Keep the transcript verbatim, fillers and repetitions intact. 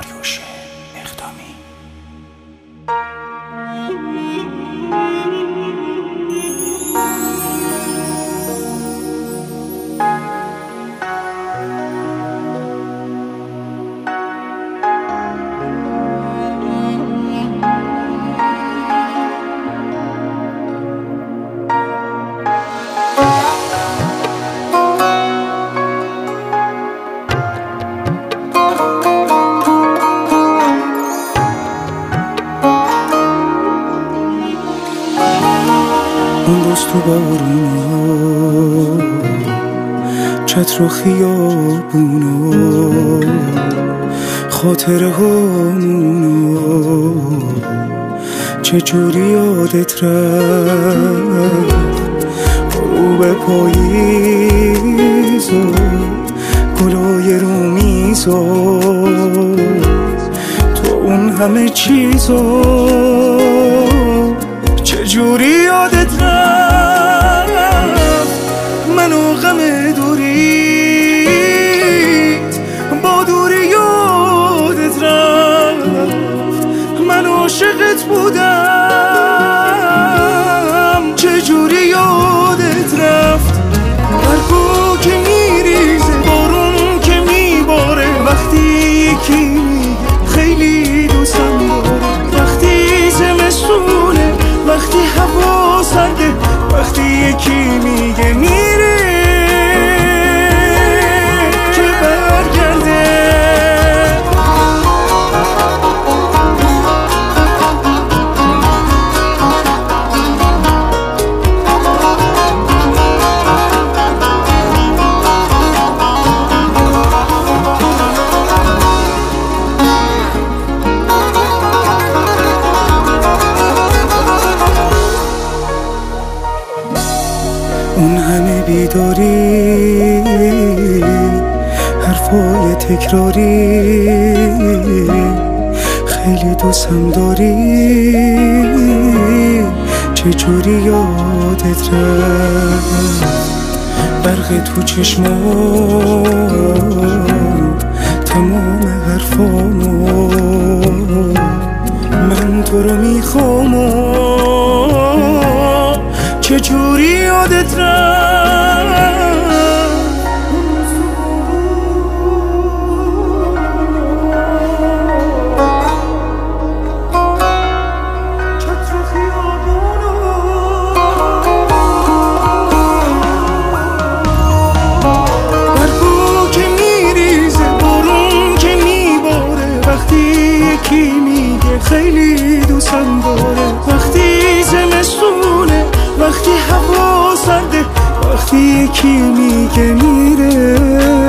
داریوش اقدامی. اون روز تو بارونو چتر و خیابونو خاطره هامونو چجوری یادت رفت غروب پاییزو گلای رومیزو تو اون همه چیزو چجوری یادت رفت منو غم دوریت با دوری یادت رفت من عاشقت بودم چجوری یادت رفت برگو که میریزه بارون که میباره وقتی یکی میگه خیلی دوستم داره وقتی زمستونه وقتی هوا سرده وقتی یکی میگه میره که برگرده اون همه بیداری حرفای تکراری خیلی دوستم داری چجوری یادت رفت برق تو چشمام تمام حرفامو من تو رو میخوام چجوری یادت رفت چتر و خیابونو برگو که میریزه بارون که میباره وقتی یکی میگه خیلی دوستم داره وقتی زمستونه وقتی هوا سرده وقتی یکی میگه میره